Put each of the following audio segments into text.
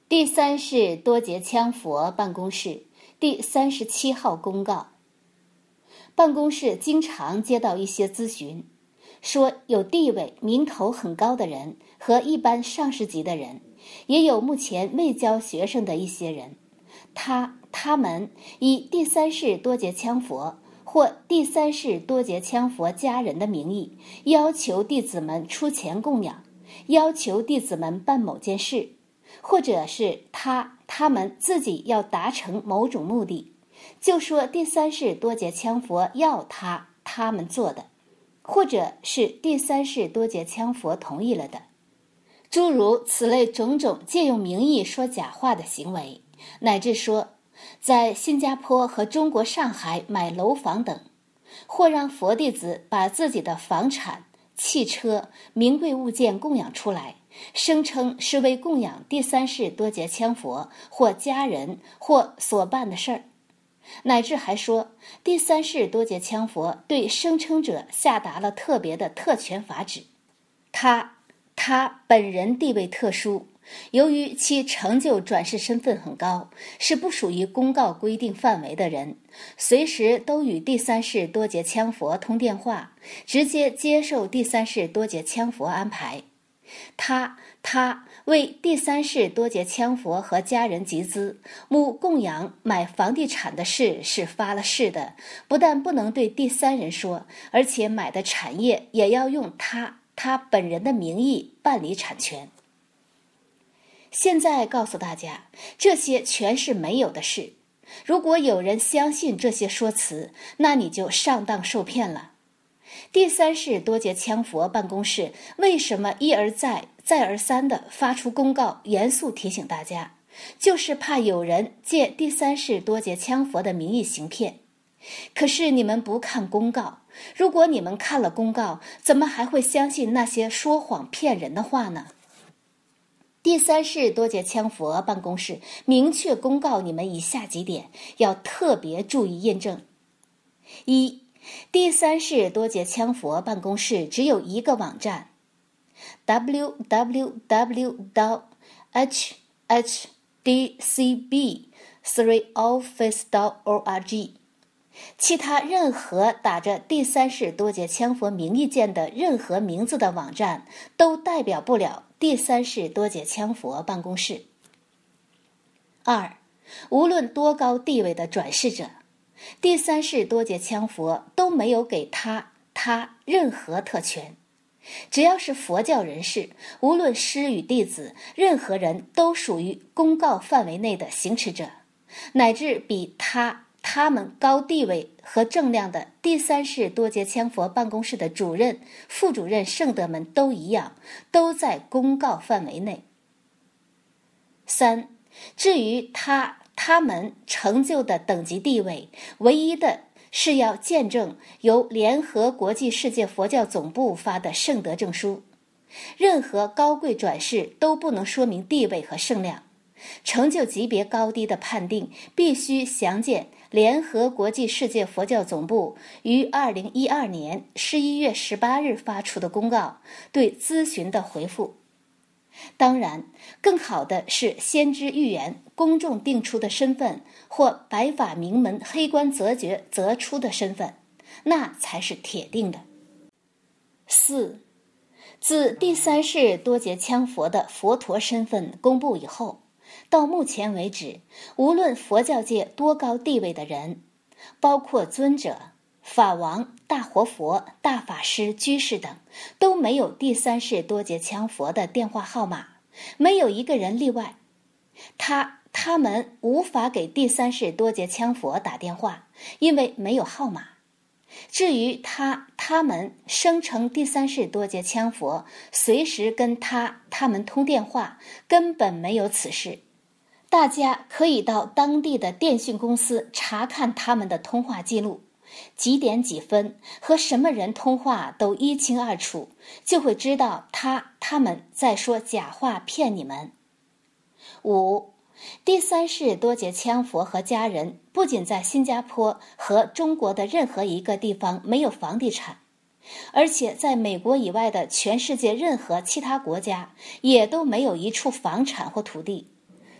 第三世多杰羌佛办公室第37号公告。办公室经常接到一些咨询，说有地位名头很高的人和一般上士级的人，也有目前未教学生的一些人，他们以第三世多杰羌佛或第三世多杰羌佛家人的名义，要求弟子们出钱供养，要求弟子们办某件事，或者是他们自己要达成某种目的，就说第三世多杰羌佛要他们做的，或者是第三世多杰羌佛同意了的。诸如此类种种借用名义说假话的行为，乃至说在新加坡和中国上海买楼房等，或让佛弟子把自己的房产、汽车、名贵物件供养出来，声称是为供养第三世多杰羌佛或家人或所办的事儿，乃至还说第三世多杰羌佛对声称者下达了特别的特权法旨，他本人地位特殊，由于其成就转世身份很高，是不属于公告规定范围的人，随时都与第三世多杰羌佛通电话，直接接受第三世多杰羌佛安排。他为第三世多杰羌佛和家人集资，目供养买房地产的事是发了誓的，不但不能对第三人说，而且买的产业也要用他本人的名义办理产权。现在告诉大家，这些全是没有的事。如果有人相信这些说辞，那你就上当受骗了。第三世多杰羌佛办公室为什么一而再再而三地发出公告，严肃提醒大家，就是怕有人借第三世多杰羌佛的名义行骗。可是你们不看公告，如果你们看了公告，怎么还会相信那些说谎骗人的话呢？第三世多杰羌佛办公室明确公告你们以下几点，要特别注意验证。一、第三世多杰羌佛办公室只有一个网站 www.hhdcb3office.org， 其他任何打着第三世多杰羌佛名义建的任何名字的网站都代表不了第三世多杰羌佛办公室。二、无论多高地位的转世者，第三世多杰羌佛都没有给他任何特权。只要是佛教人士，无论师与弟子，任何人都属于公告范围内的行持者，乃至比他们高地位和正量的第三世多杰羌佛办公室的主任、副主任圣德们都一样，都在公告范围内。三、至于他们成就的等级地位，唯一的是要见证由联合国际世界佛教总部发的圣德证书。任何高贵转世都不能说明地位和圣量，成就级别高低的判定必须详见联合国际世界佛教总部于2012年11月18日发出的公告对咨询的回复。当然，更好的是先知预言公众定出的身份，或白法名门黑官择决择出的身份，那才是铁定的。四、自第三世多杰羌佛的佛陀身份公布以后，到目前为止，无论佛教界多高地位的人，包括尊者、法王、大活佛、大法师、居士等，都没有第三世多杰羌佛的电话号码，没有一个人例外。他们无法给第三世多杰羌佛打电话，因为没有号码。至于他们声称第三世多杰羌佛随时跟他们通电话，根本没有此事。大家可以到当地的电讯公司查看他们的通话记录，几点几分和什么人通话都一清二楚，就会知道他们在说假话骗你们。五、第三世多杰羌佛和家人不仅在新加坡和中国的任何一个地方没有房地产，而且在美国以外的全世界任何其他国家也都没有一处房产或土地。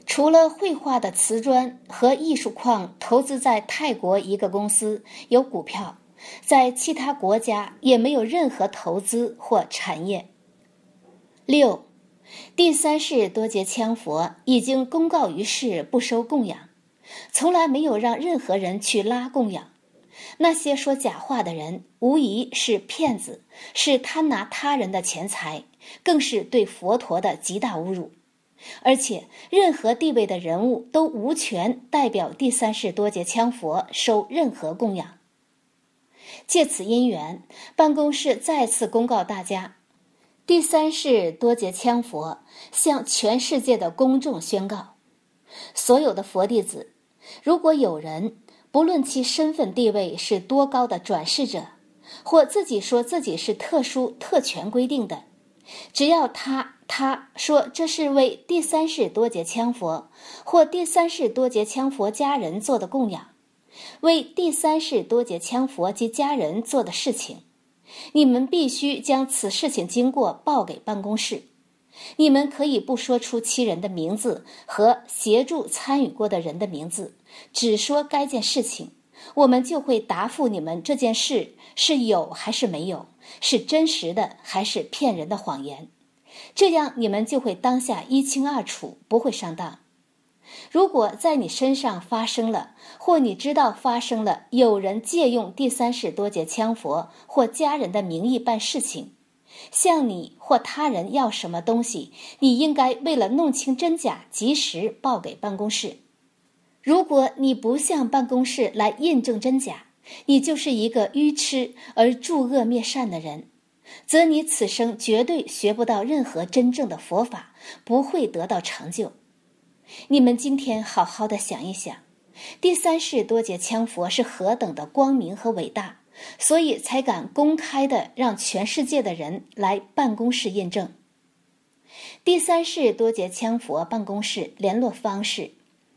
除了绘画的瓷砖和艺术矿投资在泰国一个公司有股票，在其他国家也没有任何投资或产业。6. 第三世多杰羌佛已经公告于世不收供养，从来没有让任何人去拉供养。那些说假话的人无疑是骗子，是贪拿他人的钱财，更是对佛陀的极大侮辱。而且任何地位的人物都无权代表第三世多杰羌佛收任何供养。借此因缘，办公室再次公告大家，第三世多杰羌佛向全世界的公众宣告，所有的佛弟子，如果有人不论其身份地位是多高的转世者，或自己说自己是特殊特权规定的，只要他说这是为第三世多杰羌佛或第三世多杰羌佛家人做的供养，为第三世多杰羌佛及家人做的事情，你们必须将此事情经过报给办公室。你们可以不说出其人的名字和协助参与过的人的名字，只说该件事情，我们就会答复你们这件事是有还是没有，是真实的还是骗人的谎言。这样你们就会当下一清二楚，不会上当。如果在你身上发生了，或你知道发生了有人借用第三世多杰羌佛或家人的名义办事情，向你或他人要什么东西，你应该为了弄清真假及时报给办公室。如果你不向办公室来印证真假，你就是一个愚痴而助恶灭善的人，则你此生绝对学不到任何真正的佛法，不会得到成就。你们今天好好的想一想，第三世多杰羌佛是何等的光明和伟大，所以才敢公开的让全世界的人来办公室验证。第三世多杰羌佛办公室联络方式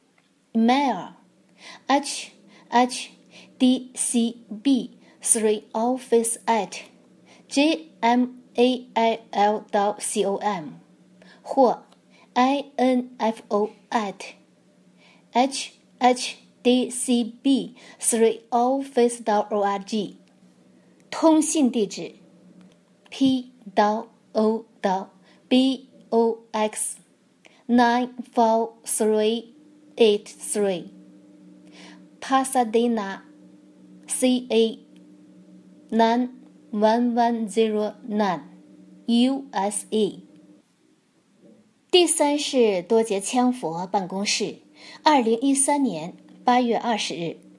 email hhdcb3office@gmail.com 或info@hhdcb3office.org。 通信地址 p.o.box94383 Pasadena CA 91109 USA。第三世多杰羌佛办公室，2013年8月20日。